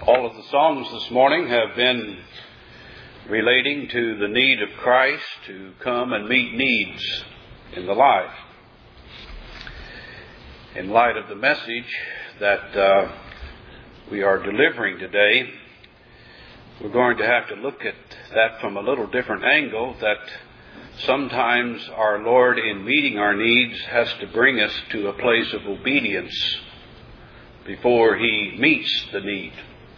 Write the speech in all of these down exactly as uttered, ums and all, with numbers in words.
All of the songs this morning have been relating to the need of Christ to come and meet needs in the life. In light of the message that uh, we are delivering today, we're going to have to look at that from a little different angle, that sometimes our Lord, in meeting our needs, has to bring us to a place of obedience before He meets the need.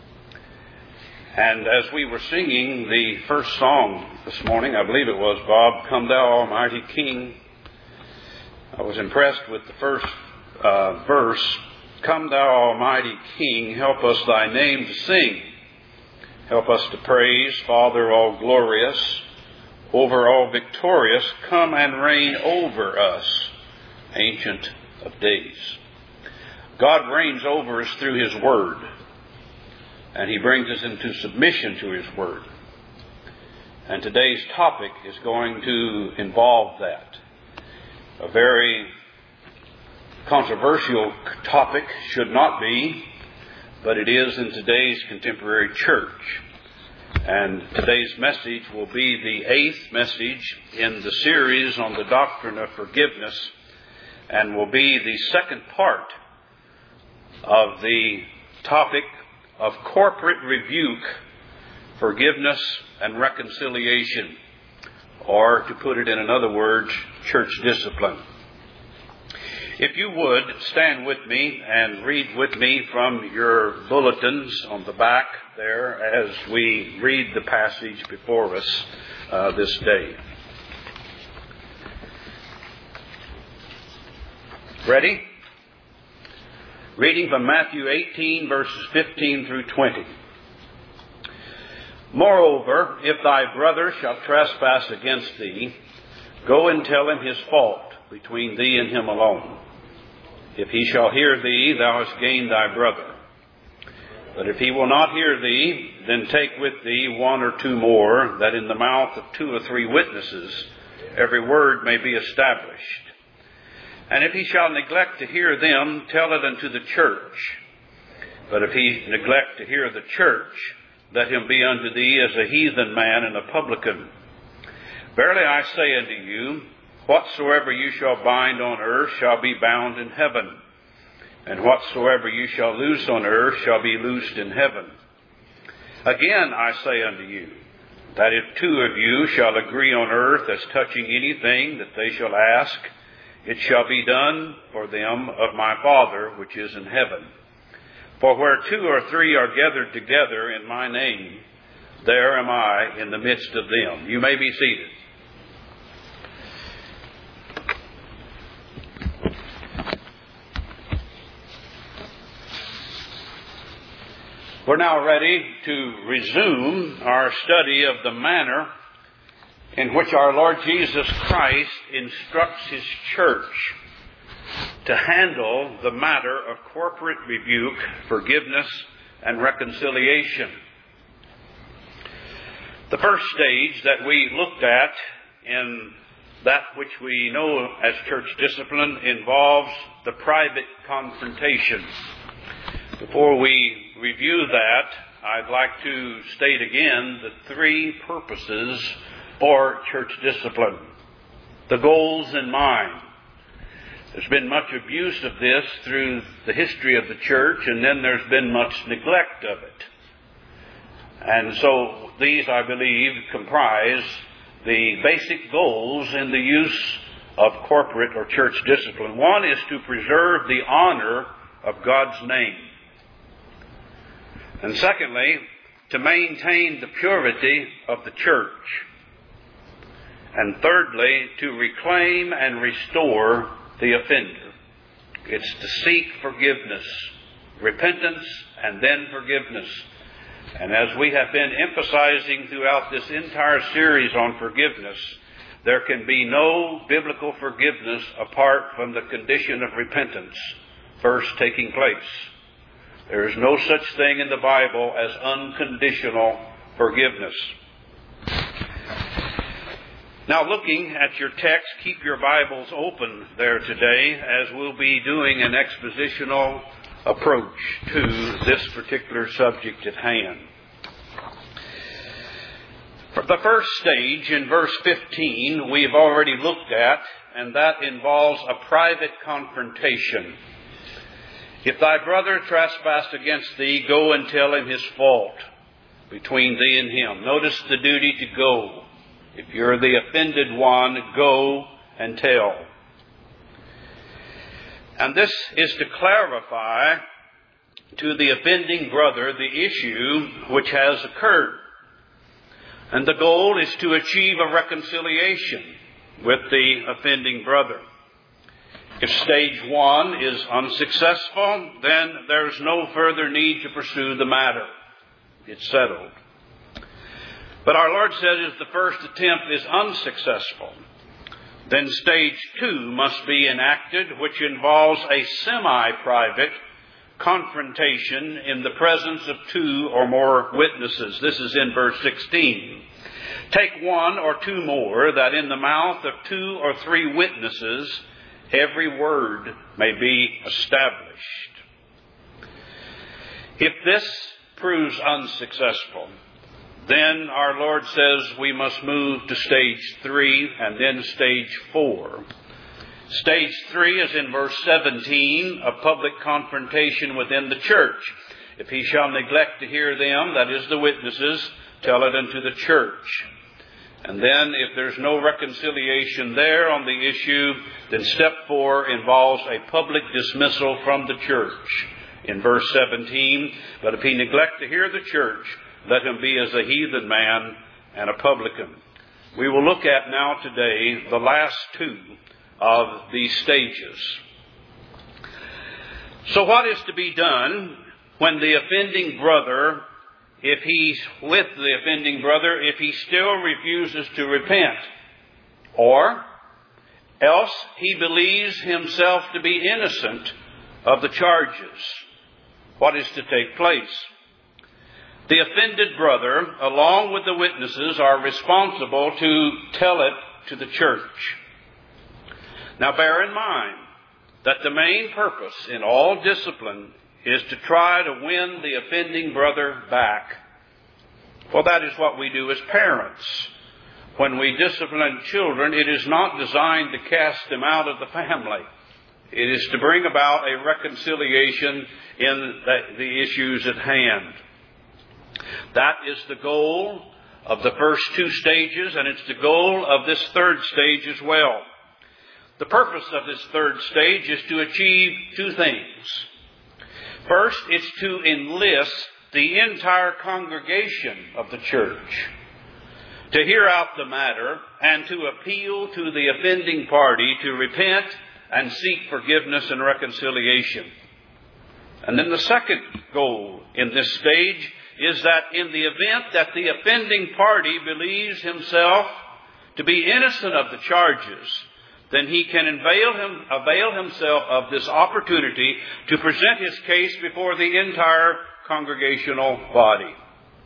And as we were singing the first song this morning, I believe it was, Bob, Come Thou Almighty King, I was impressed with the first uh, verse, Come Thou Almighty King, help us Thy name to sing. Help us to praise, Father all glorious, over all victorious, come and reign over us, Ancient of Days. God reigns over us through His Word, and He brings us into submission to His Word. And today's topic is going to involve that. A very controversial topic, should not be, but it is in today's contemporary church. And today's message will be the eighth message in the series on the doctrine of forgiveness, and will be the second part of the topic of corporate rebuke, forgiveness, and reconciliation, or to put it in another word, church discipline. If you would, stand with me and read with me from your bulletins on the back there as we read the passage before us uh, this day. Ready? Reading from Matthew eighteen, verses fifteen through twenty. Moreover, if thy brother shall trespass against thee, go and tell him his fault between thee and him alone. If he shall hear thee, thou hast gained thy brother. But if he will not hear thee, then take with thee one or two more, that in the mouth of two or three witnesses every word may be established. And if he shall neglect to hear them, tell it unto the church. But if he neglect to hear the church, let him be unto thee as a heathen man and a publican. Verily I say unto you, whatsoever you shall bind on earth shall be bound in heaven, and whatsoever you shall loose on earth shall be loosed in heaven. Again I say unto you, that if two of you shall agree on earth as touching anything that they shall ask, it shall be done for them of my Father which is in heaven. For where two or three are gathered together in my name, there am I in the midst of them. You may be seated. We're now ready to resume our study of the manner in which our Lord Jesus Christ instructs His church to handle the matter of corporate rebuke, forgiveness, and reconciliation. The first stage that we looked at in that which we know as church discipline involves the private confrontation. Before we review that, I'd like to state again the three purposes for church discipline. The goals in mind. There's been much abuse of this through the history of the church, and then there's been much neglect of it. And so these, I believe, comprise the basic goals in the use of corporate or church discipline. One is to preserve the honor of God's name. And secondly, to maintain the purity of the church. And thirdly, to reclaim and restore the offender. It's to seek forgiveness, repentance, and then forgiveness. And as we have been emphasizing throughout this entire series on forgiveness, there can be no biblical forgiveness apart from the condition of repentance first taking place. There is no such thing in the Bible as unconditional forgiveness. Now, looking at your text, keep your Bibles open there today, as we'll be doing an expositional approach to this particular subject at hand. For the first stage in verse fifteen we've already looked at, and that involves a private confrontation. If thy brother trespass against thee, go and tell him his fault between thee and him. Notice the duty to go. If you're the offended one, go and tell. And this is to clarify to the offending brother the issue which has occurred. And the goal is to achieve a reconciliation with the offending brother. If stage one is unsuccessful, then there's no further need to pursue the matter. It's settled. But our Lord said if the first attempt is unsuccessful, then stage two must be enacted, which involves a semi-private confrontation in the presence of two or more witnesses. This is in verse sixteen. Take one or two more, that in the mouth of two or three witnesses every word may be established. If this proves unsuccessful, then our Lord says we must move to stage three and then stage four. Stage three is in verse seventeen, a public confrontation within the church. If he shall neglect to hear them, that is the witnesses, tell it unto the church. And then if there's no reconciliation there on the issue, then step four involves a public dismissal from the church. In verse seventeen, but if he neglect to hear the church, let him be as a heathen man and a publican. We will look at now today the last two of these stages. So what is to be done when the offending brother, if he's with the offending brother, if he still refuses to repent, or else he believes himself to be innocent of the charges? What is to take place? The offended brother, along with the witnesses, are responsible to tell it to the church. Now bear in mind that the main purpose in all discipline is to try to win the offending brother back. Well, that is what we do as parents. When we discipline children, it is not designed to cast them out of the family. It is to bring about a reconciliation in the, the issues at hand. That is the goal of the first two stages, and it's the goal of this third stage as well. The purpose of this third stage is to achieve two things. First, it's to enlist the entire congregation of the church to hear out the matter and to appeal to the offending party to repent and seek forgiveness and reconciliation. And then the second goal in this stage is that in the event that the offending party believes himself to be innocent of the charges, then he can avail, him, avail himself of this opportunity to present his case before the entire congregational body.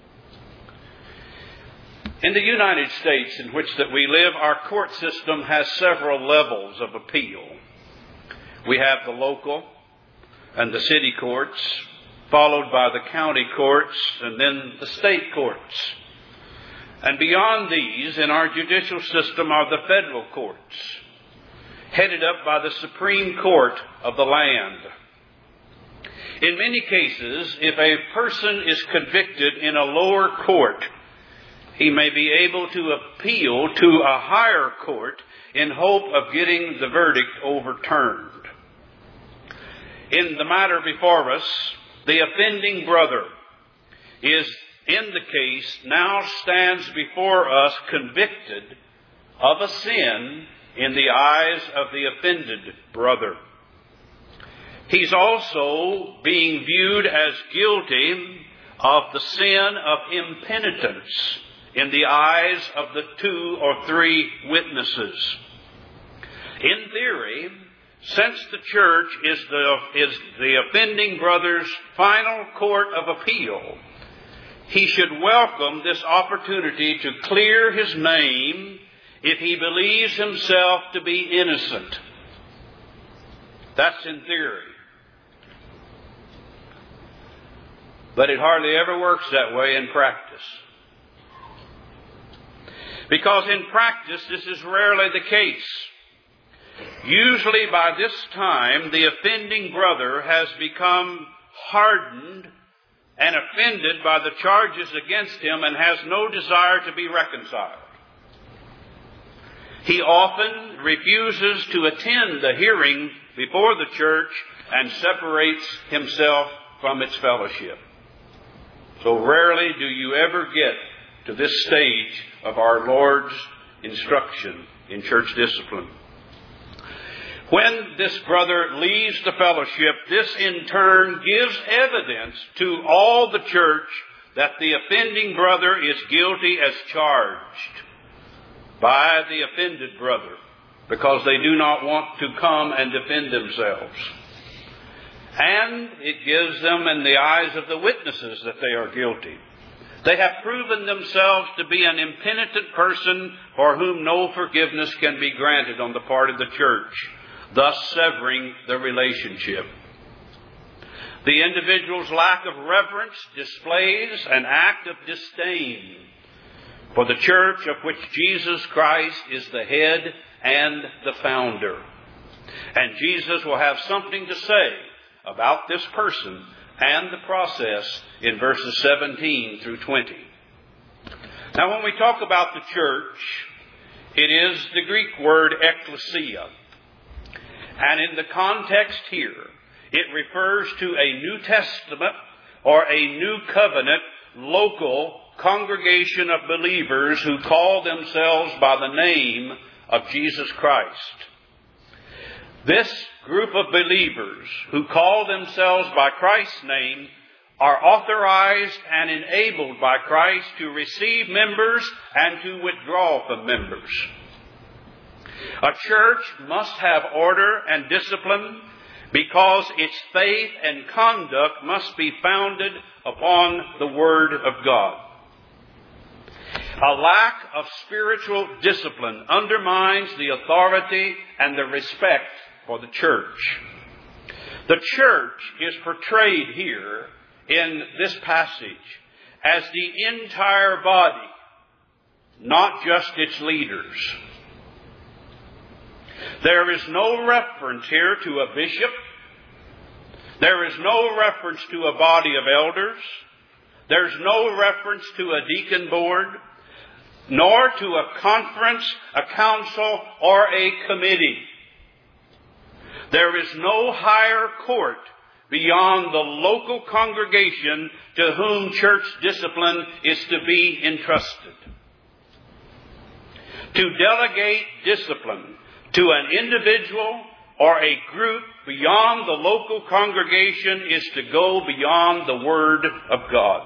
In the United States in which that we live, our court system has several levels of appeal. We have the local and the city courts, followed by the county courts, and then the state courts. And beyond these, in our judicial system, are the federal courts, headed up by the Supreme Court of the land. In many cases, if a person is convicted in a lower court, he may be able to appeal to a higher court in hope of getting the verdict overturned. In the matter before us, the offending brother is in the case now stands before us convicted of a sin in the eyes of the offended brother. He's also being viewed as guilty of the sin of impenitence in the eyes of the two or three witnesses. In theory, since the church is the, is the offending brother's final court of appeal, he should welcome this opportunity to clear his name if he believes himself to be innocent. That's in theory. But it hardly ever works that way in practice. Because in practice, this is rarely the case. Usually by this time, the offending brother has become hardened and offended by the charges against him and has no desire to be reconciled. He often refuses to attend the hearing before the church and separates himself from its fellowship. So rarely do you ever get to this stage of our Lord's instruction in church discipline. When this brother leaves the fellowship, this in turn gives evidence to all the church that the offending brother is guilty as charged by the offended brother, because they do not want to come and defend themselves. And it gives them in the eyes of the witnesses that they are guilty. They have proven themselves to be an impenitent person for whom no forgiveness can be granted on the part of the church, thus severing the relationship. The individual's lack of reverence displays an act of disdain for the church of which Jesus Christ is the head and the founder. And Jesus will have something to say about this person and the process in verses seventeen through twenty. Now, when we talk about the church, it is the Greek word ekklesia. And in the context here, it refers to a New Testament or a New Covenant local congregation of believers who call themselves by the name of Jesus Christ. This group of believers who call themselves by Christ's name are authorized and enabled by Christ to receive members and to withdraw from members. A church must have order and discipline because its faith and conduct must be founded upon the Word of God. A lack of spiritual discipline undermines the authority and the respect for the church. The church is portrayed here in this passage as the entire body, not just its leaders. There is no reference here to a bishop. There is no reference to a body of elders. There's no reference to a deacon board, nor to a conference, a council, or a committee. There is no higher court beyond the local congregation to whom church discipline is to be entrusted. To delegate discipline to an individual or a group beyond the local congregation is to go beyond the Word of God.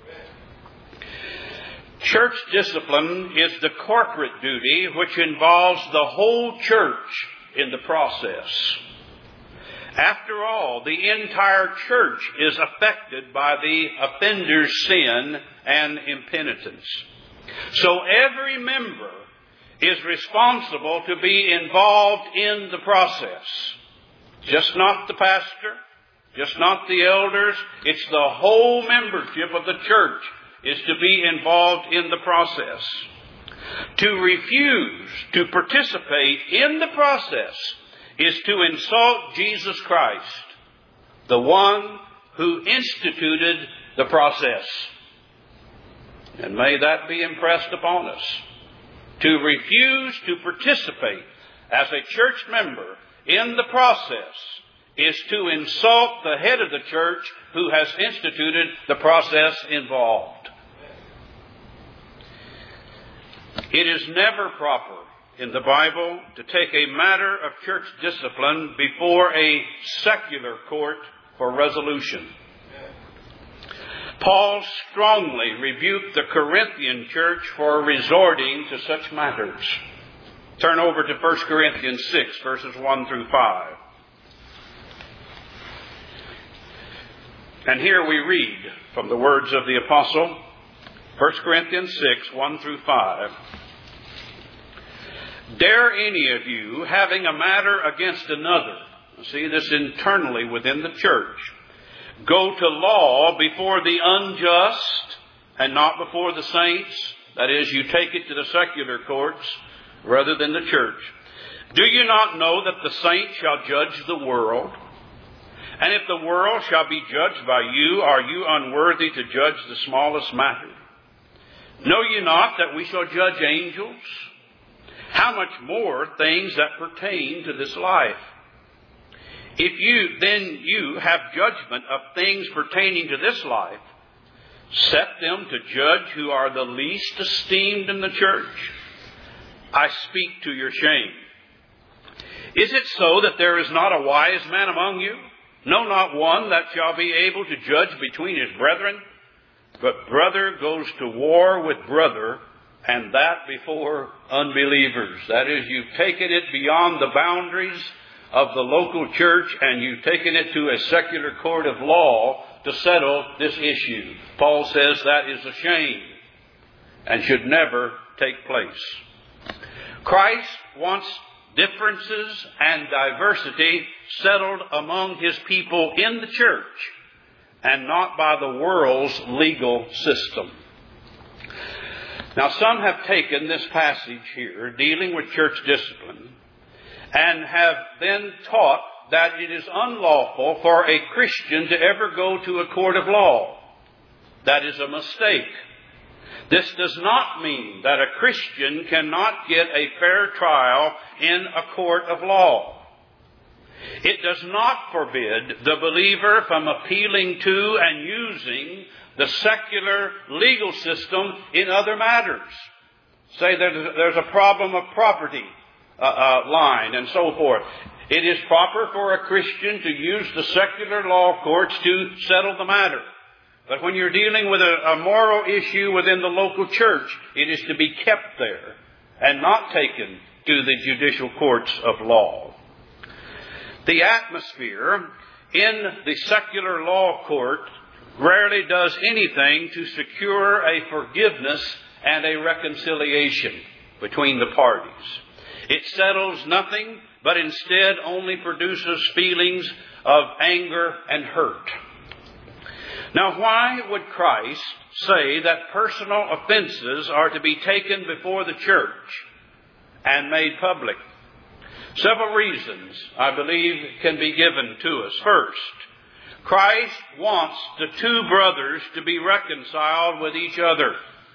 Church discipline is the corporate duty which involves the whole church in the process. After all, the entire church is affected by the offender's sin and impenitence. So every member is responsible to be involved in the process. Just not the pastor, just not the elders. It's the whole membership of the church is to be involved in the process. To refuse to participate in the process is to insult Jesus Christ, the one who instituted the process. And may that be impressed upon us. To refuse to participate as a church member in the process is to insult the head of the church who has instituted the process involved. It is never proper in the Bible to take a matter of church discipline before a secular court for resolution. Paul strongly rebuked the Corinthian church for resorting to such matters. Turn over to First Corinthians six, verses one through five. And here we read from the words of the apostle, First Corinthians six, one through five. Dare any of you, having a matter against another, see this internally within the church, go to law before the unjust and not before the saints? That is, you take it to the secular courts rather than the church. Do you not know that the saints shall judge the world? And if the world shall be judged by you, are you unworthy to judge the smallest matter? Know ye not that we shall judge angels? How much more things that pertain to this life? If you, then you have judgment of things pertaining to this life, set them to judge who are the least esteemed in the church. I speak to your shame. Is it so that there is not a wise man among you? No, not one that shall be able to judge between his brethren. But brother goes to war with brother, and that before unbelievers. That is, you've taken it beyond the boundaries of the local church, and you've taken it to a secular court of law to settle this issue. Paul says that is a shame and should never take place. Christ wants differences and diversity settled among His people in the church and not by the world's legal system. Now, some have taken this passage here, dealing with church discipline, and have then taught that it is unlawful for a Christian to ever go to a court of law. That is a mistake. This does not mean that a Christian cannot get a fair trial in a court of law. It does not forbid the believer from appealing to and using the secular legal system in other matters. Say there's, there's a problem of property uh, uh, line and so forth. It is proper for a Christian to use the secular law courts to settle the matter. But when you're dealing with a, a moral issue within the local church, it is to be kept there and not taken to the judicial courts of law. The atmosphere in the secular law court rarely does anything to secure a forgiveness and a reconciliation between the parties. It settles nothing, but instead only produces feelings of anger and hurt. Now, why would Christ say that personal offenses are to be taken before the church and made public? Several reasons, I believe, can be given to us. First, Christ wants the two brothers to be reconciled with each other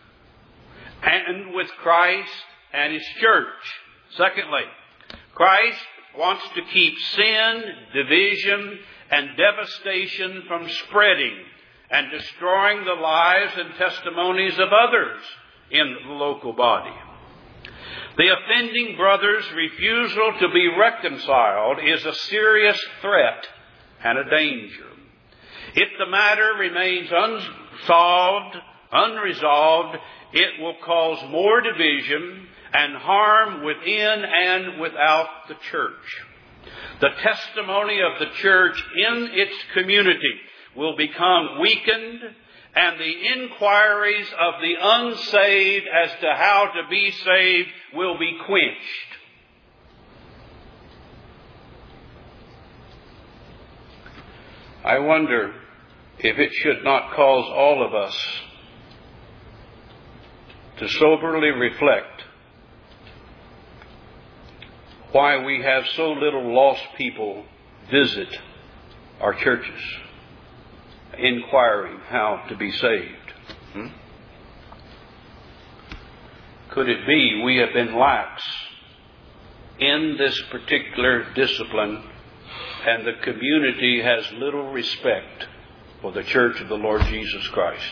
and with Christ and His church. Secondly, Christ wants to keep sin, division, and devastation from spreading and destroying the lives and testimonies of others in the local body. The offending brother's refusal to be reconciled is a serious threat and a danger. If the matter remains unsolved, unresolved, it will cause more division and harm within and without the church. The testimony of the church in its community will become weakened, and the inquiries of the unsaved as to how to be saved will be quenched. I wonder if it should not cause all of us to soberly reflect why we have so little lost people visit our churches, inquiring how to be saved. Hmm? Could it be we have been lax in this particular discipline, and the community has little respect for the church of the Lord Jesus Christ?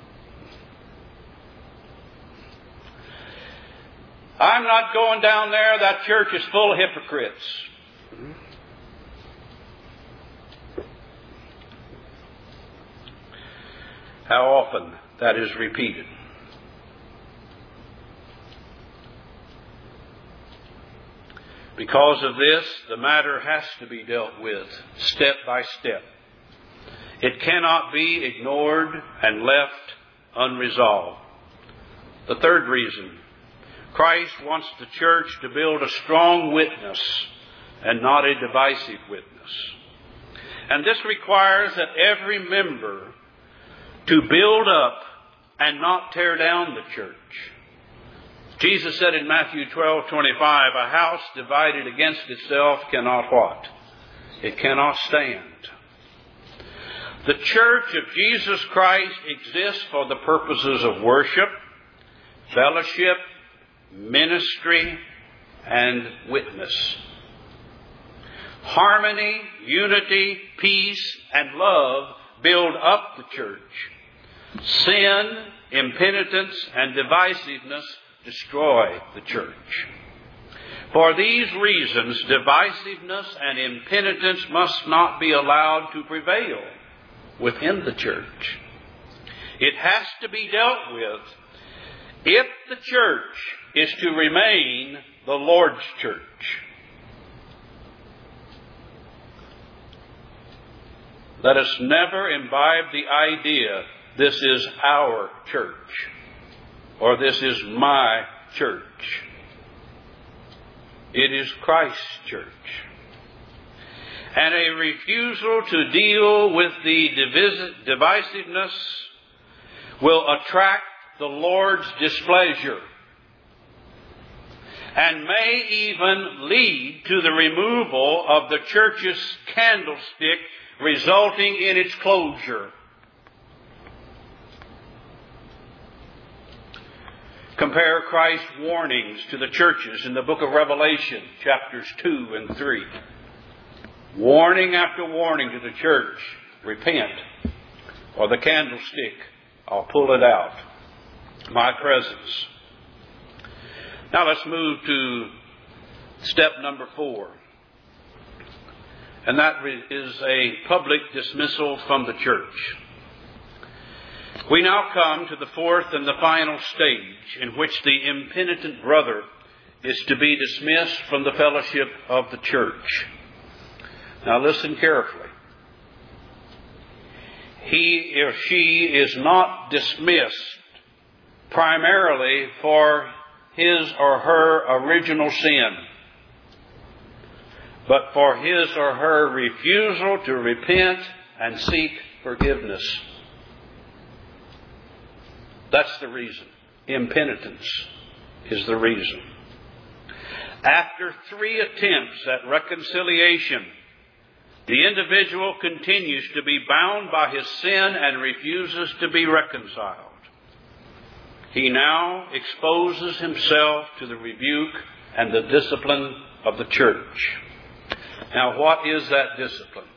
I'm not going down there. That church is full of hypocrites. How often that is repeated. Because of this, the matter has to be dealt with step by step. It cannot be ignored and left unresolved. The third reason, Christ wants the church to build a strong witness and not a divisive witness. And this requires that every member to build up and not tear down the church. Jesus said in Matthew twelve twenty-five, a house divided against itself cannot what? It cannot stand. The church of Jesus Christ exists for the purposes of worship, fellowship, ministry, and witness. Harmony, unity, peace, and love build up the church. Sin, impenitence, and divisiveness destroy the church. For these reasons, divisiveness and impenitence must not be allowed to prevail within the church. It has to be dealt with if the church is to remain the Lord's church. Let us never imbibe the idea, this is our church, or this is my church. It is Christ's church. And a refusal to deal with the divisiveness will attract the Lord's displeasure and may even lead to the removal of the church's candlestick, resulting in its closure. Compare Christ's warnings to the churches in the book of Revelation, chapters two and three. Warning after warning to the church, repent, or the candlestick, I'll pull it out. My presence. Now let's move to step number four. And that is a public dismissal from the church. We now come to the fourth and the final stage in which the impenitent brother is to be dismissed from the fellowship of the church. Now listen carefully. He or she is not dismissed primarily for his or her original sin, but for his or her refusal to repent and seek forgiveness. That's the reason. Impenitence is the reason. After three attempts at reconciliation, the individual continues to be bound by his sin and refuses to be reconciled. He now exposes himself to the rebuke and the discipline of the church. Now, what is that discipline?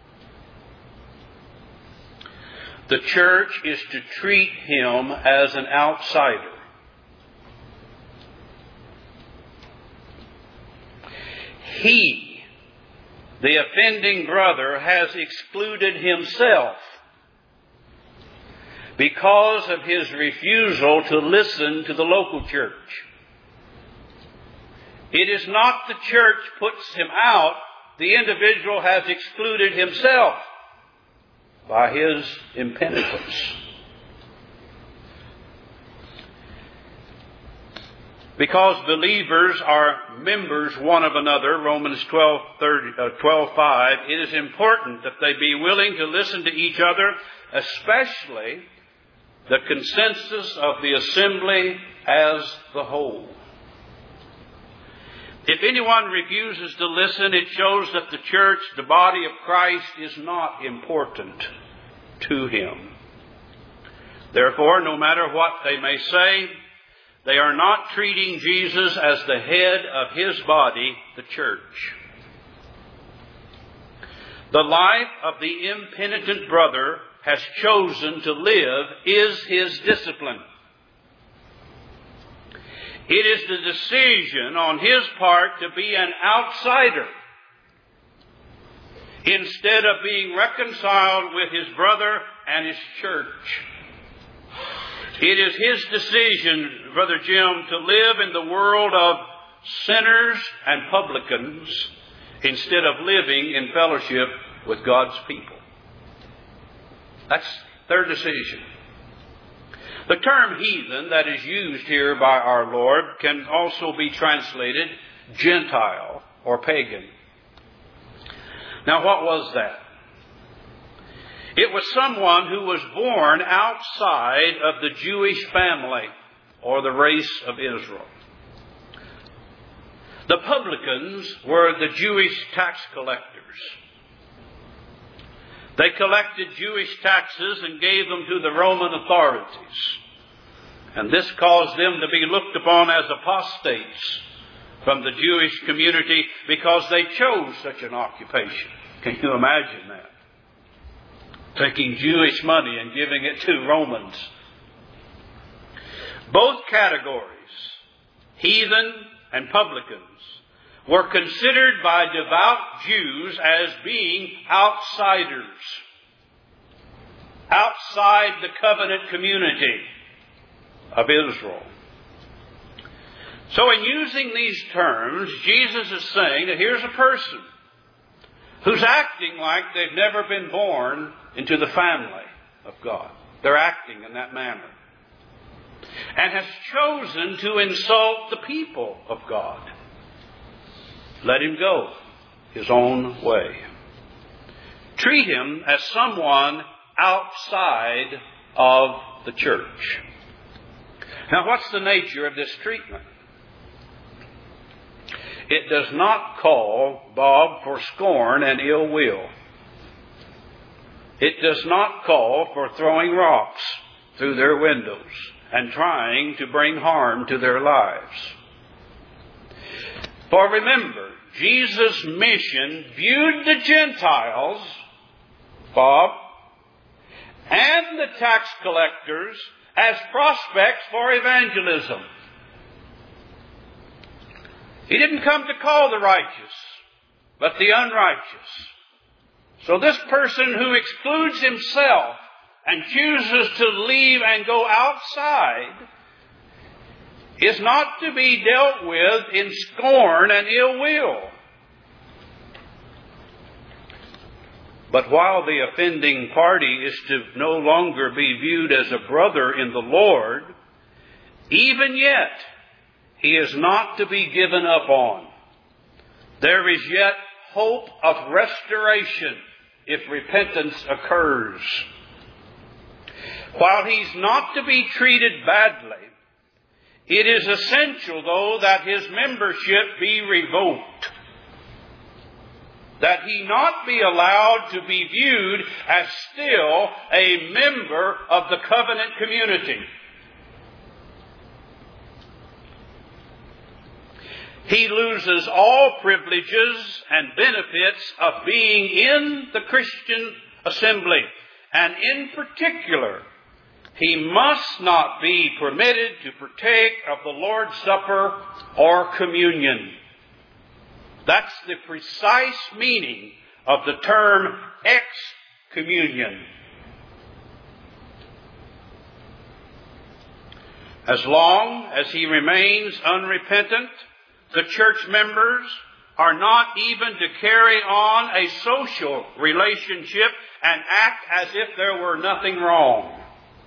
The church is to treat him as an outsider. He, the offending brother, has excluded himself because of his refusal to listen to the local church. It is not the church puts him out. The individual has excluded himself by his impenitence. Because believers are members one of another, Romans twelve five, it is important that they be willing to listen to each other, especially the consensus of the assembly as the whole. If anyone refuses to listen, it shows that the church, the body of Christ, is not important to him. Therefore, no matter what they may say, they are not treating Jesus as the head of his body, the church. The life of the impenitent brother has chosen to live is his discipline. It is the decision on his part to be an outsider instead of being reconciled with his brother and his church. It is his decision, Brother Jim, to live in the world of sinners and publicans instead of living in fellowship with God's people. That's their decision. The term heathen that is used here by our Lord can also be translated Gentile or pagan. Now, what was that? It was someone who was born outside of the Jewish family or the race of Israel. The publicans were the Jewish tax collectors. They collected Jewish taxes and gave them to the Roman authorities. And this caused them to be looked upon as apostates from the Jewish community because they chose such an occupation. Can you imagine that? Taking Jewish money and giving it to Romans. Both categories, heathen and publicans, were considered by devout Jews as being outsiders, outside the covenant community of Israel. So in using these terms, Jesus is saying that here's a person who's acting like they've never been born into the family of God. They're acting in that manner. And has chosen to insult the people of God. Let him go his own way. Treat him as someone outside of the church. Now, what's the nature of this treatment? It does not call, Bob, for scorn and ill will. It does not call for throwing rocks through their windows and trying to bring harm to their lives. For remember, Jesus' mission viewed the Gentiles, Bob, and the tax collectors as prospects for evangelism. He didn't come to call the righteous, but the unrighteous. So this person who excludes himself and chooses to leave and go outside is not to be dealt with in scorn and ill will. But while the offending party is to no longer be viewed as a brother in the Lord, even yet he is not to be given up on. There is yet hope of restoration if repentance occurs. While he's not to be treated badly, it is essential, though, that his membership be revoked. That he not be allowed to be viewed as still a member of the covenant community. He loses all privileges and benefits of being in the Christian assembly. And in particular, he must not be permitted to partake of the Lord's Supper or communion. That's the precise meaning of the term excommunion. As long as he remains unrepentant, the church members are not even to carry on a social relationship and act as if there were nothing wrong.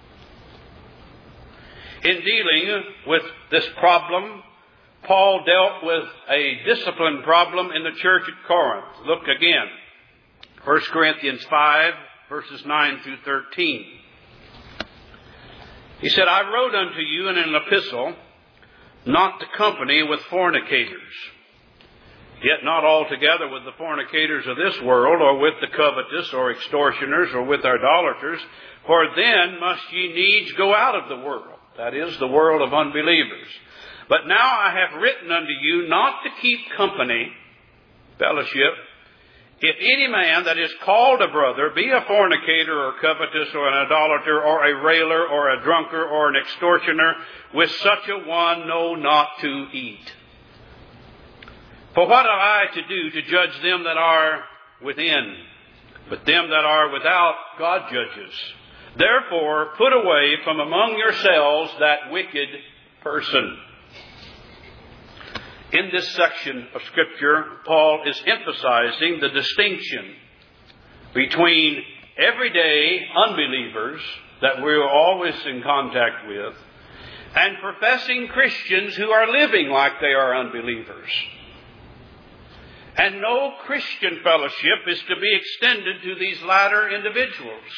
In dealing with this problem, Paul dealt with a discipline problem in the church at Corinth. Look again. First Corinthians five, verses nine through thirteen. He said, I wrote unto you in an epistle not to company with fornicators, yet not altogether with the fornicators of this world, or with the covetous, or extortioners, or with idolaters, for then must ye needs go out of the world. That is, the world of unbelievers. But now I have written unto you not to keep company, fellowship, if any man that is called a brother be a fornicator or covetous or an idolater or a railer or a drunkard or an extortioner, with such a one know not to eat. For what have I to do to judge them that are within? But them that are without God judges. Therefore put away from among yourselves that wicked person. In this section of Scripture, Paul is emphasizing the distinction between everyday unbelievers that we're always in contact with and professing Christians who are living like they are unbelievers. And no Christian fellowship is to be extended to these latter individuals.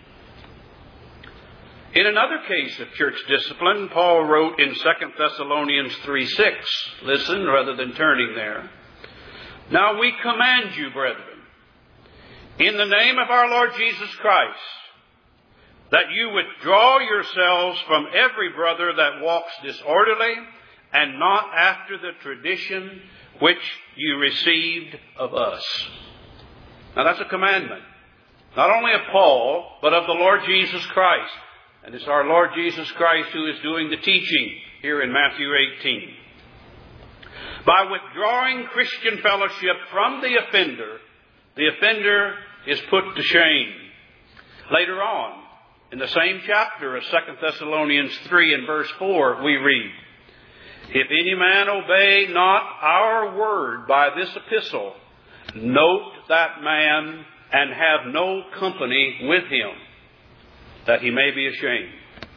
In another case of church discipline, Paul wrote in Second Thessalonians three six, listen rather than turning there, "Now we command you, brethren, in the name of our Lord Jesus Christ, that you withdraw yourselves from every brother that walks disorderly, and not after the tradition which you received of us." Now that's a commandment, not only of Paul, but of the Lord Jesus Christ. And it's our Lord Jesus Christ who is doing the teaching here in Matthew eighteen. By withdrawing Christian fellowship from the offender, the offender is put to shame. Later on, in the same chapter of Second Thessalonians three and verse four, we read, "If any man obey not our word by this epistle, note that man and have no company with him, that he may be ashamed."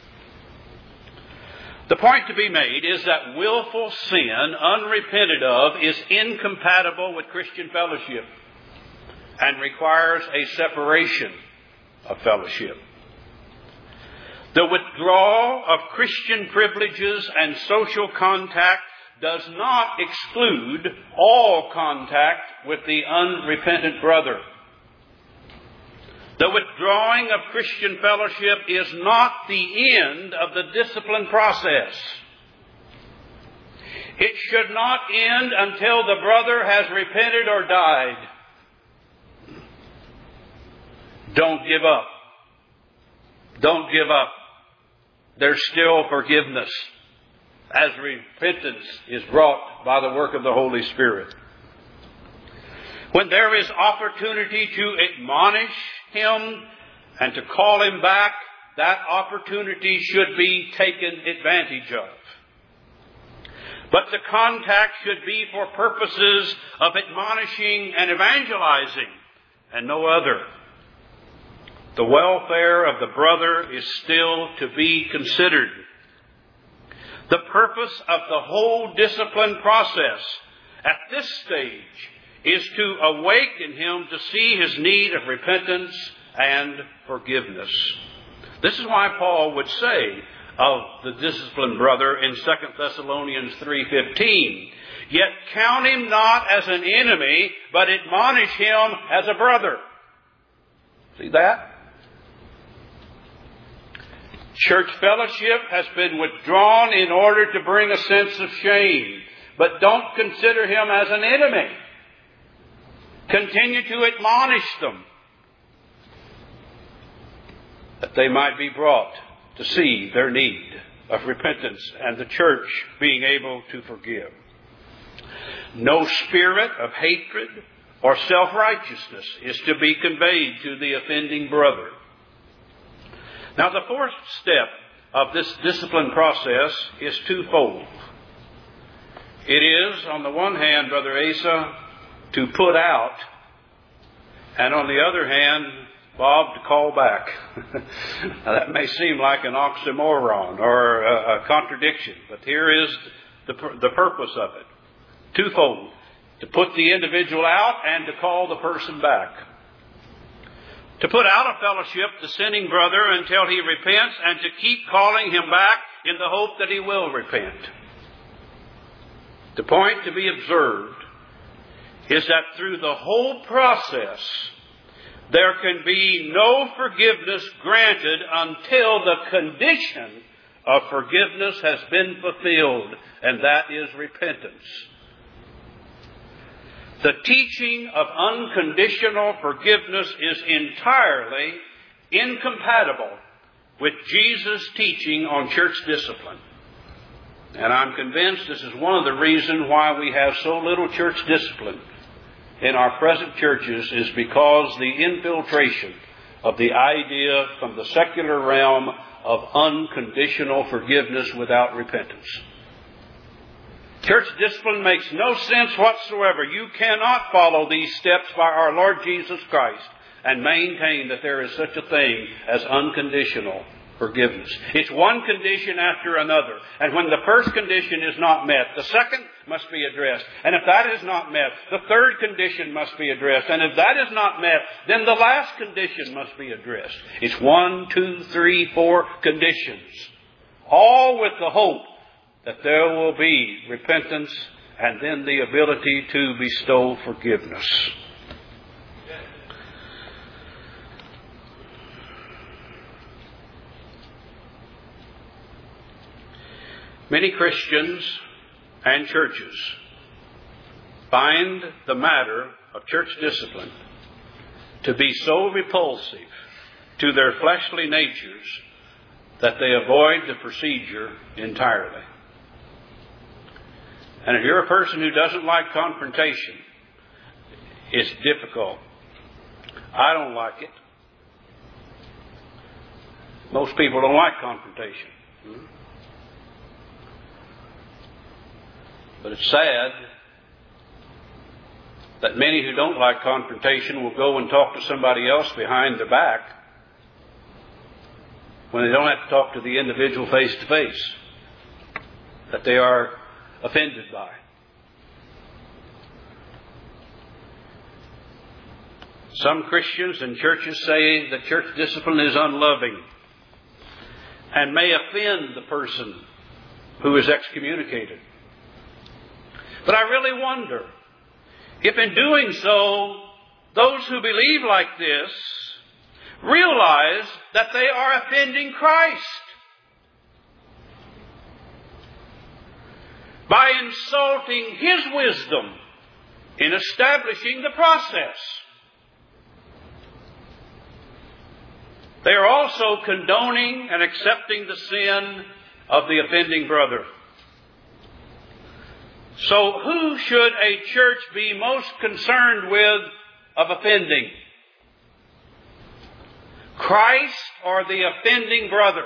The point to be made is that willful sin, unrepented of, is incompatible with Christian fellowship and requires a separation of fellowship. The withdrawal of Christian privileges and social contact does not exclude all contact with the unrepentant brother. The withdrawing of Christian fellowship is not the end of the discipline process. It should not end until the brother has repented or died. Don't give up. Don't give up. There's still forgiveness as repentance is brought by the work of the Holy Spirit. When there is opportunity to admonish him and to call him back, that opportunity should be taken advantage of. But the contact should be for purposes of admonishing and evangelizing and no other. The welfare of the brother is still to be considered. The purpose of the whole discipline process at this stage is to awaken him to see his need of repentance and forgiveness. This is why Paul would say of the disciplined brother in Second Thessalonians three fifteen, "Yet count him not as an enemy, but admonish him as a brother." See that? Church fellowship has been withdrawn in order to bring a sense of shame, but don't consider him as an enemy. Continue to admonish them that they might be brought to see their need of repentance and the church being able to forgive. No spirit of hatred or self-righteousness is to be conveyed to the offending brother. Now, the fourth step of this discipline process is twofold. It is, on the one hand, Brother Asa, to put out, and on the other hand, Bob, to call back. Now, that may seem like an oxymoron or a, a contradiction, but here is the, the purpose of it. Twofold. To put the individual out and to call the person back. To put out of fellowship the sinning brother until he repents, and to keep calling him back in the hope that he will repent. The point to be observed is that through the whole process, there can be no forgiveness granted until the condition of forgiveness has been fulfilled, and that is repentance. The teaching of unconditional forgiveness is entirely incompatible with Jesus' teaching on church discipline. And I'm convinced this is one of the reasons why we have so little church discipline in our present churches, is because the infiltration of the idea from the secular realm of unconditional forgiveness without repentance. Church discipline makes no sense whatsoever. You cannot follow these steps by our Lord Jesus Christ and maintain that there is such a thing as unconditional forgiveness. It's one condition after another. And when the first condition is not met, the second must be addressed. And if that is not met, the third condition must be addressed. And if that is not met, then the last condition must be addressed. It's one, two, three, four conditions. All with the hope that there will be repentance and then the ability to bestow forgiveness. Many Christians and churches find the matter of church discipline to be so repulsive to their fleshly natures that they avoid the procedure entirely. And if you're a person who doesn't like confrontation, it's difficult. I don't like it. Most people don't like confrontation. But it's sad that many who don't like confrontation will go and talk to somebody else behind their back when they don't have to talk to the individual face to face that they are offended by. Some Christians and churches say that church discipline is unloving and may offend the person who is excommunicated. But I really wonder if in doing so, those who believe like this realize that they are offending Christ by insulting His wisdom in establishing the process. They are also condoning and accepting the sin of the offending brother. So who should a church be most concerned with of offending? Christ or the offending brother?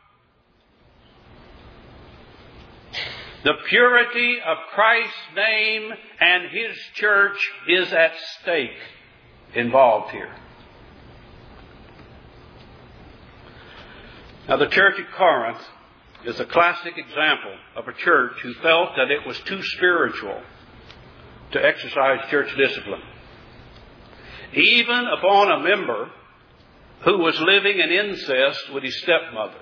The purity of Christ's name and His church is at stake involved here. Now, the church at Corinth is a classic example of a church who felt that it was too spiritual to exercise church discipline, even upon a member who was living in incest with his stepmother.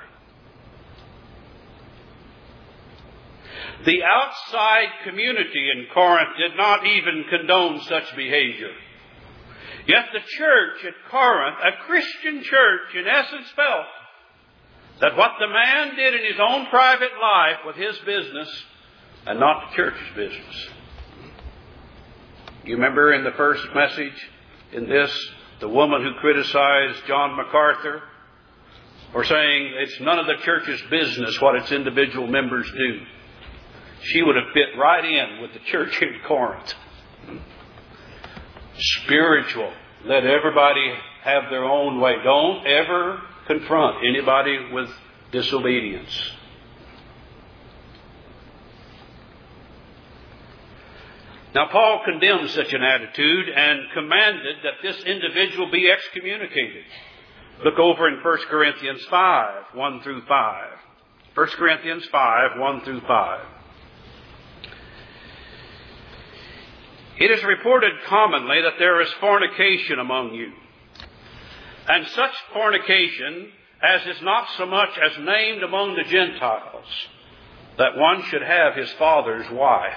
The outside community in Corinth did not even condone such behavior. Yet the church at Corinth, a Christian church, in essence felt that what the man did in his own private life was his business and not the church's business. You remember in the first message in this, the woman who criticized John MacArthur for saying it's none of the church's business what its individual members do. She would have fit right in with the church in Corinth. Spiritual. Let everybody have their own way. Don't ever confront anybody with disobedience. Now, Paul condemned such an attitude and commanded that this individual be excommunicated. Look over in First Corinthians five, one through five. First Corinthians five, one through five. It is reported commonly that there is fornication among you, and such fornication as is not so much as named among the Gentiles, that one should have his father's wife.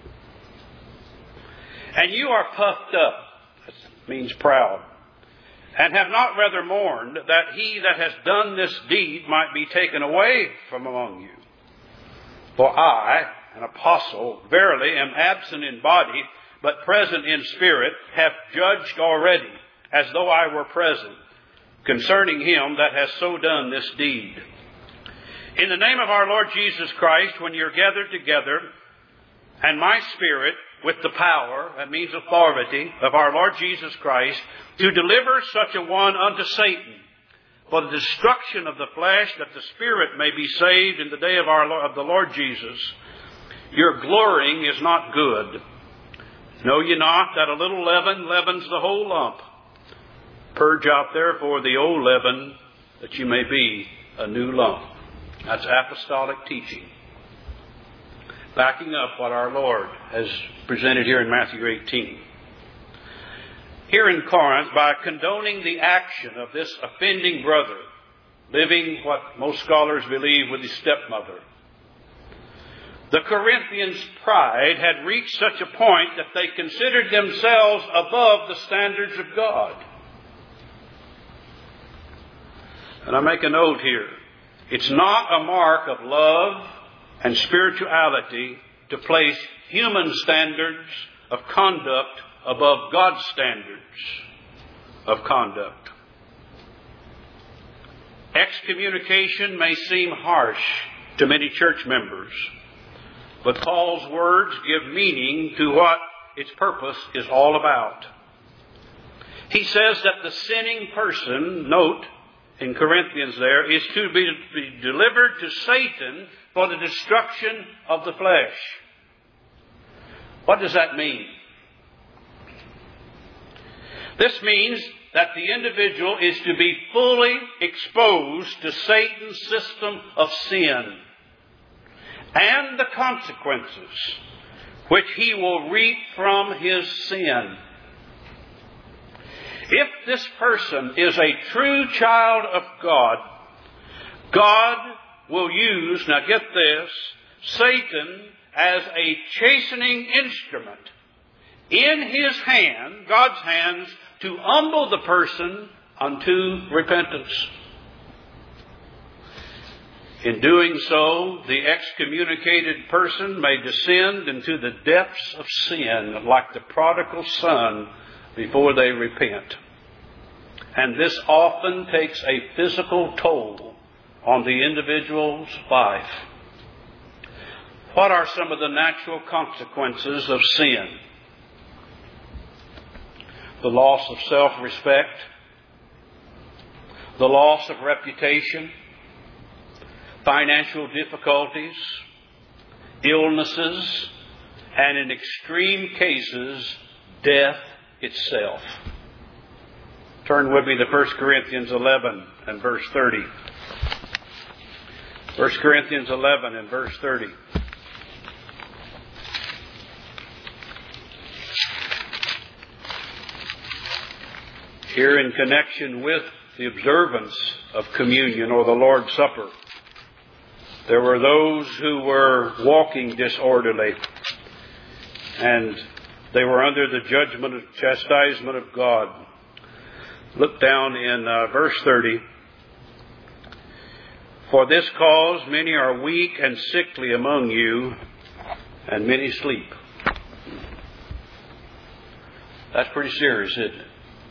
And you are puffed up, that means proud, and have not rather mourned that he that has done this deed might be taken away from among you. For I, an apostle, verily am absent in body, but present in spirit, have judged already, as though I were present, concerning him that has so done this deed. In the name of our Lord Jesus Christ, when you're gathered together, and my spirit, with the power, that means authority, of our Lord Jesus Christ, to deliver such a one unto Satan, for the destruction of the flesh, that the spirit may be saved in the day of our of the Lord Jesus, your glorying is not good. Know ye not that a little leaven leavens the whole lump? Purge out therefore the old leaven, that you may be a new lump. That's apostolic teaching. Backing up what our Lord has presented here in Matthew eighteen. Here in Corinth, by condoning the action of this offending brother, living what most scholars believe with his stepmother, the Corinthians' pride had reached such a point that they considered themselves above the standards of God. And I make a note here. It's not a mark of love and spirituality to place human standards of conduct above God's standards of conduct. Excommunication may seem harsh to many church members, but Paul's words give meaning to what its purpose is all about. He says that the sinning person, note in Corinthians there, is to be, be delivered to Satan for the destruction of the flesh. What does that mean? This means that the individual is to be fully exposed to Satan's system of sin and the consequences which he will reap from his sin. If this person is a true child of God, God will use, now get this, Satan as a chastening instrument in his hand, God's hands, to humble the person unto repentance. In doing so, the excommunicated person may descend into the depths of sin like the prodigal son before they repent. And this often takes a physical toll on the individual's life. What are some of the natural consequences of sin? The loss of self-respect, the loss of reputation, financial difficulties, illnesses, and in extreme cases, death itself. Turn with me to First Corinthians eleven and verse thirty. First Corinthians eleven and verse thirty. Here in connection with the observance of communion or the Lord's Supper, there were those who were walking disorderly, and they were under the judgment and chastisement of God. Look down in uh, verse thirty. For this cause many are weak and sickly among you, and many sleep. That's pretty serious, isn't it?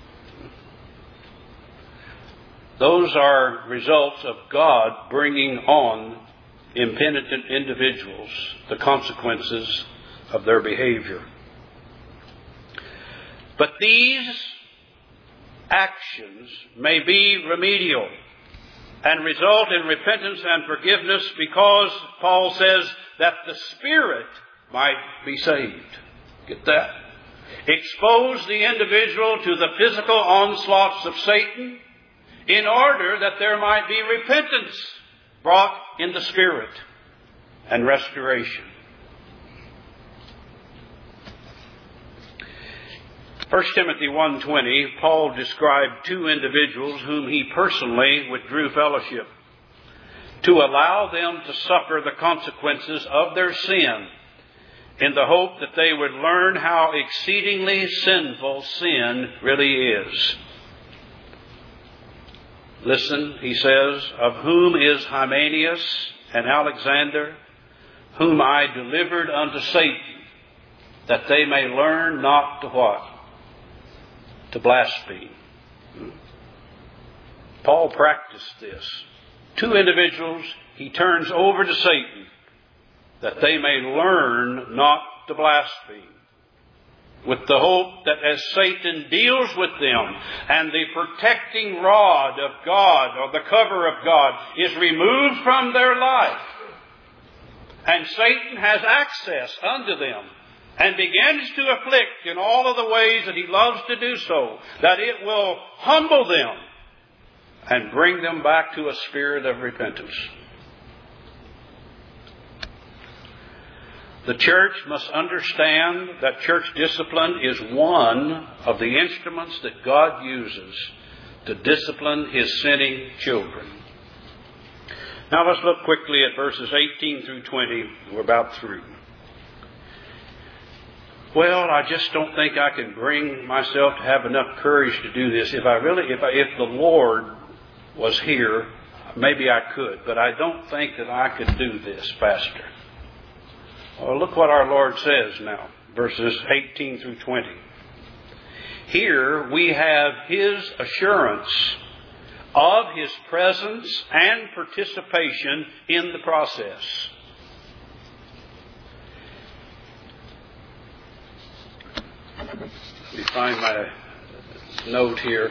Those are results of God bringing on impenitent individuals the consequences of their behavior. But these actions may be remedial and result in repentance and forgiveness because Paul says that the spirit might be saved. Get that? Expose the individual to the physical onslaughts of Satan in order that there might be repentance brought in the spirit and restoration. First Timothy one twenty, Paul described two individuals whom he personally withdrew fellowship to allow them to suffer the consequences of their sin in the hope that they would learn how exceedingly sinful sin really is. Listen, he says, of whom is Hymenaeus and Alexander, whom I delivered unto Satan, that they may learn not to what? To blaspheme. Paul practiced this. Two individuals he turns over to Satan, that they may learn not to blaspheme, with the hope that as Satan deals with them and the protecting rod of God or the cover of God is removed from their life, and Satan has access unto them and begins to afflict in all of the ways that he loves to do so, that it will humble them and bring them back to a spirit of repentance. The church must understand that church discipline is one of the instruments that God uses to discipline His sinning children. Now let's look quickly at verses eighteen through twenty. We're about through. Well, I just don't think I can bring myself to have enough courage to do this. If I really, if I, if the Lord was here, maybe I could, but I don't think that I could do this, Pastor. Well, look what our Lord says now, verses eighteen through twenty. Here we have His assurance of His presence and participation in the process. Let me find my note here.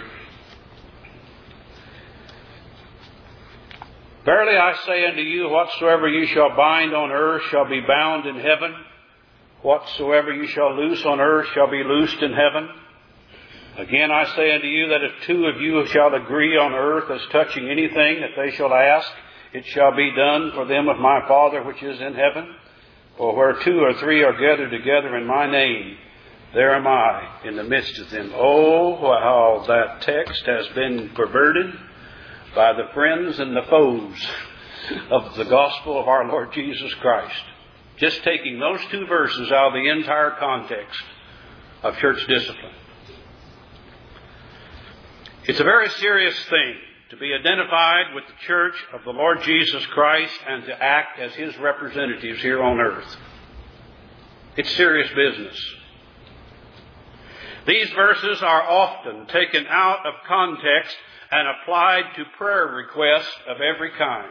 Verily I say unto you, whatsoever you shall bind on earth shall be bound in heaven. Whatsoever you shall loose on earth shall be loosed in heaven. Again I say unto you that if two of you shall agree on earth as touching anything that they shall ask, it shall be done for them of my Father which is in heaven. For where two or three are gathered together in my name, there am I in the midst of them. Oh, how that text has been perverted by the friends and the foes of the gospel of our Lord Jesus Christ. Just taking those two verses out of the entire context of church discipline. It's a very serious thing to be identified with the church of the Lord Jesus Christ and to act as His representatives here on earth. It's serious business. These verses are often taken out of context and applied to prayer requests of every kind.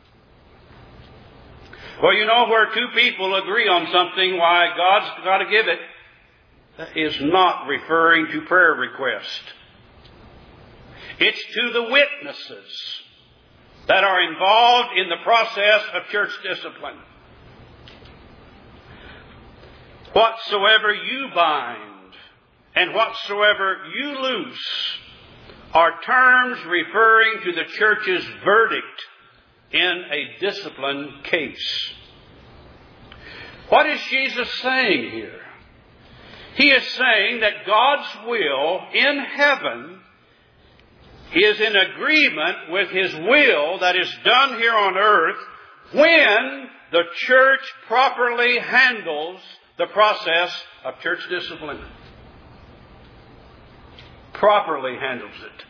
Well, you know, where two people agree on something, why, God's got to give it. That is not referring to prayer request. It's to the witnesses that are involved in the process of church discipline. Whatsoever you bind and whatsoever you loose are terms referring to the church's verdict in a discipline case. What is Jesus saying here? He is saying that God's will in heaven is in agreement with His will that is done here on earth when the church properly handles the process of church discipline. Properly handles it.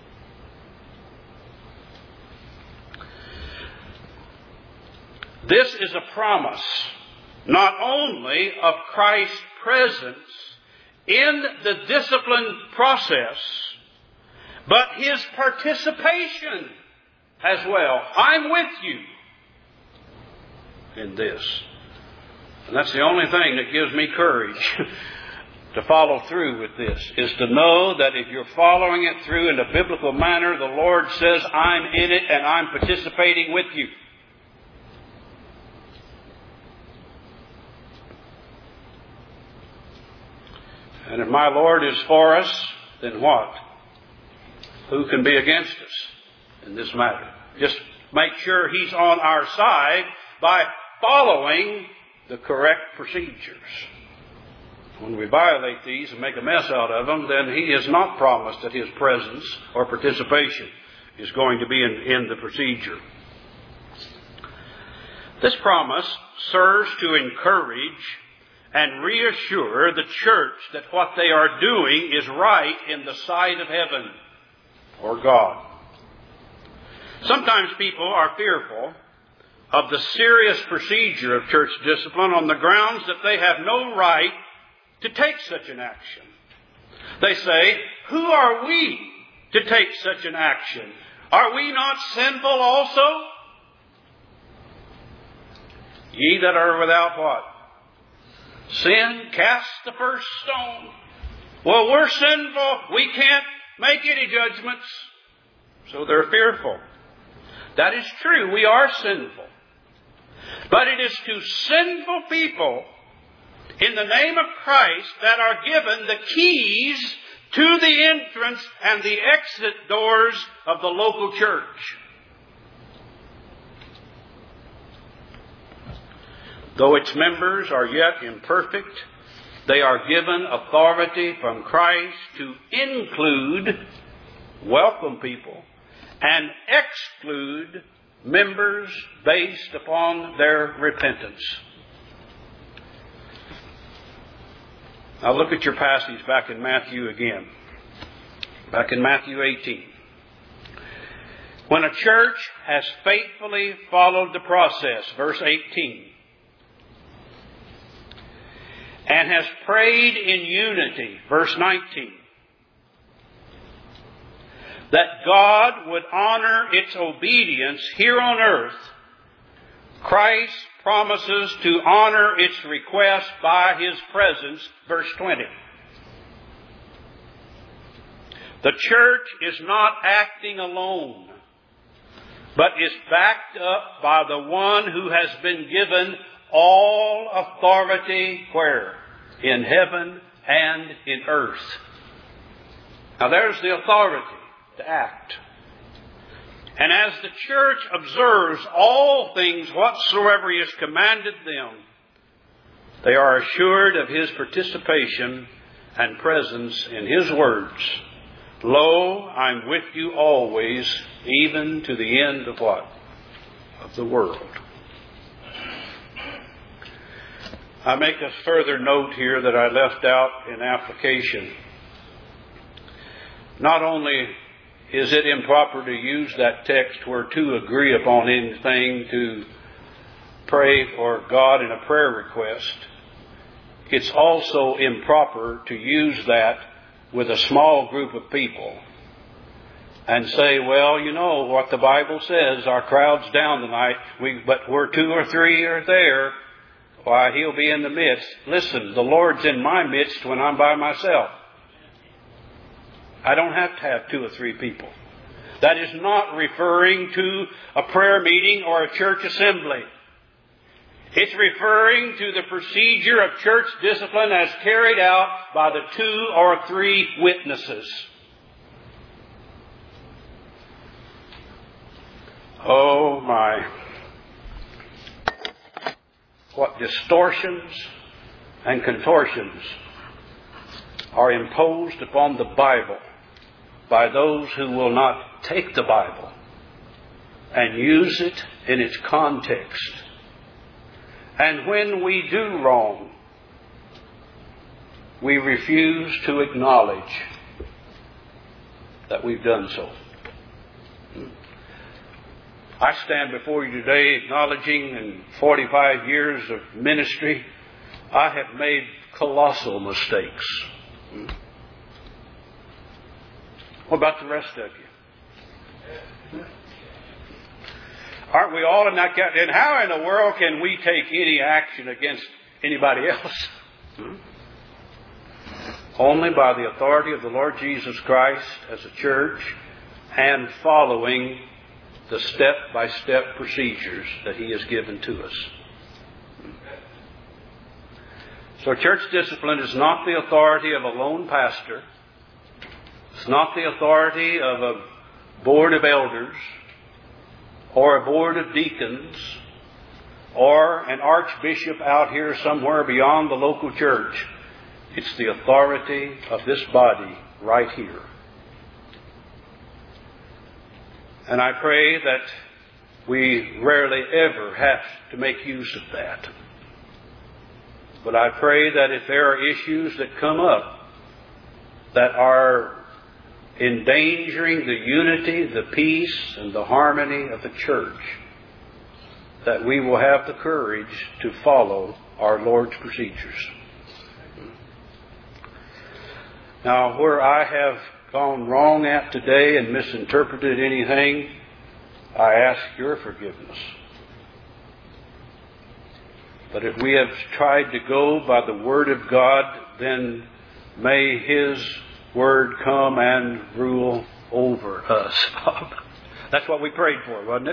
This is a promise not only of Christ's presence in the discipline process, but His participation as well. I'm with you in this. And that's the only thing that gives me courage to follow through with this, is to know that if you're following it through in a biblical manner, the Lord says, I'm in it and I'm participating with you. And if my Lord is for us, then what? Who can be against us in this matter? Just make sure He's on our side by following the correct procedures. When we violate these and make a mess out of them, then He is not promised that His presence or participation is going to be in, in the procedure. This promise serves to encourage and reassure the church that what they are doing is right in the sight of heaven or God. Sometimes people are fearful of the serious procedure of church discipline on the grounds that they have no right to take such an action. They say, who are we to take such an action? Are we not sinful also? Ye that are without what? Sin, cast the first stone. Well, we're sinful. We can't make any judgments. So they're fearful. That is true. We are sinful. But it is to sinful people in the name of Christ that are given the keys to the entrance and the exit doors of the local church. Though its members are yet imperfect, they are given authority from Christ to include, welcome people, and exclude members based upon their repentance. Now look at your passage back in Matthew again. Back in Matthew eighteen. When a church has faithfully followed the process, verse eighteen, and has prayed in unity, verse nineteen, that God would honor its obedience here on earth, Christ promises to honor its request by His presence, verse twenty. The church is not acting alone, but is backed up by the one who has been given all authority where? In heaven and in earth. Now there's the authority to act. And as the church observes all things whatsoever He has commanded them, they are assured of His participation and presence in His words. Lo, I'm with you always, even to the end of what? Of the world. I make a further note here that I left out in application. Not only is it improper to use that text where two agree upon anything to pray for God in a prayer request, it's also improper to use that with a small group of people and say, well, you know what the Bible says, our crowd's down tonight, we, but we're two or three are there, why, He'll be in the midst. Listen, the Lord's in my midst when I'm by myself. I don't have to have two or three people. That is not referring to a prayer meeting or a church assembly. It's referring to the procedure of church discipline as carried out by the two or three witnesses. Oh my. What distortions and contortions are imposed upon the Bible by those who will not take the Bible and use it in its context. And when we do wrong, we refuse to acknowledge that we've done so. I stand before you today acknowledging in forty-five years of ministry, I have made colossal mistakes. What about the rest of you? Aren't we all in that category? And how in the world can we take any action against anybody else? Hmm? Only by the authority of the Lord Jesus Christ as a church and following the step-by-step procedures that He has given to us. So church discipline is not the authority of a lone pastor. It's not the authority of a board of elders or a board of deacons or an archbishop out here somewhere beyond the local church. It's the authority of this body right here. And I pray that we rarely ever have to make use of that. But I pray that if there are issues that come up that are endangering the unity, the peace, and the harmony of the church, that we will have the courage to follow our Lord's procedures. Now, where I have gone wrong at today and misinterpreted anything, I ask your forgiveness. But if we have tried to go by the Word of God, then may His Word come and rule over us. That's what we prayed for, wasn't it?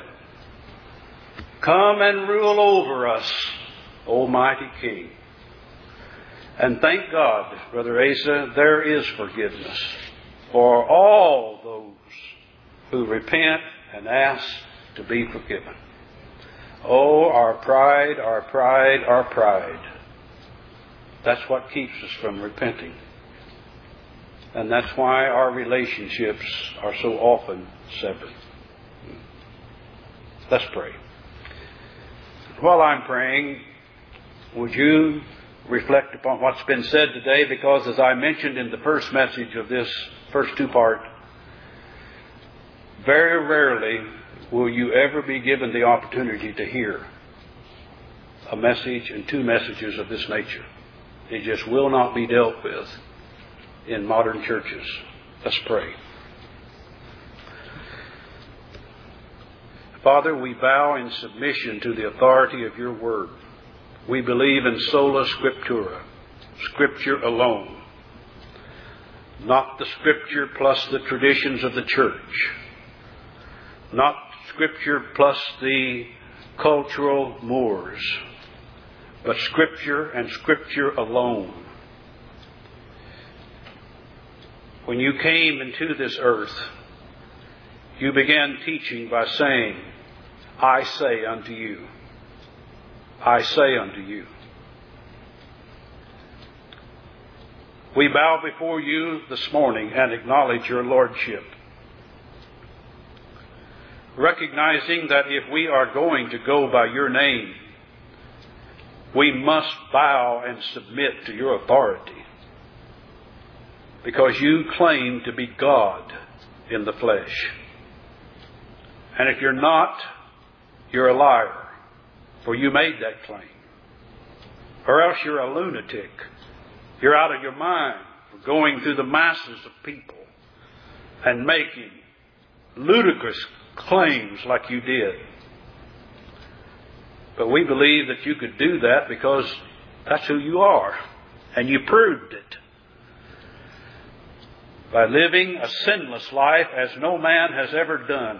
Come and rule over us, Almighty King. And thank God, Brother Asa, there is forgiveness for all those who repent and ask to be forgiven. Oh, our pride, our pride, our pride. That's what keeps us from repenting. And that's why our relationships are so often severed. Let's pray. While I'm praying, would you reflect upon what's been said today? Because as I mentioned in the first message of this first two-part, very rarely will you ever be given the opportunity to hear a message and two messages of this nature. It just will not be dealt with in modern churches. Let's pray. Father, we bow in submission to the authority of your word. We believe in sola scriptura, Scripture alone. Not the Scripture plus the traditions of the church. Not Scripture plus the cultural mores. But Scripture and Scripture alone. When you came into this earth, you began teaching by saying, I say unto you. I say unto you. We bow before you this morning and acknowledge your lordship, recognizing that if we are going to go by your name, we must bow and submit to your authority, because you claim to be God in the flesh. And if you're not, you're a liar, for you made that claim. Or else you're a lunatic. You're out of your mind for going through the masses of people and making ludicrous claims like you did. But we believe that you could do that because that's who you are. And you proved it by living a sinless life as no man has ever done.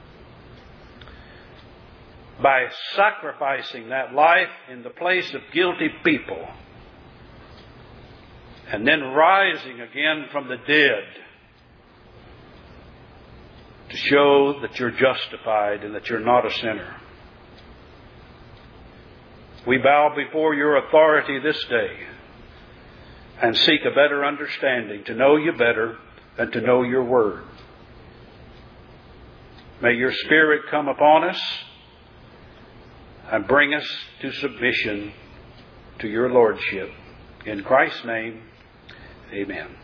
By sacrificing that life in the place of guilty people. And then rising again from the dead to show that you're justified and that you're not a sinner. We bow before your authority this day and seek a better understanding, to know you better and to know your word. May your Spirit come upon us and bring us to submission to your lordship. In Christ's name, amen.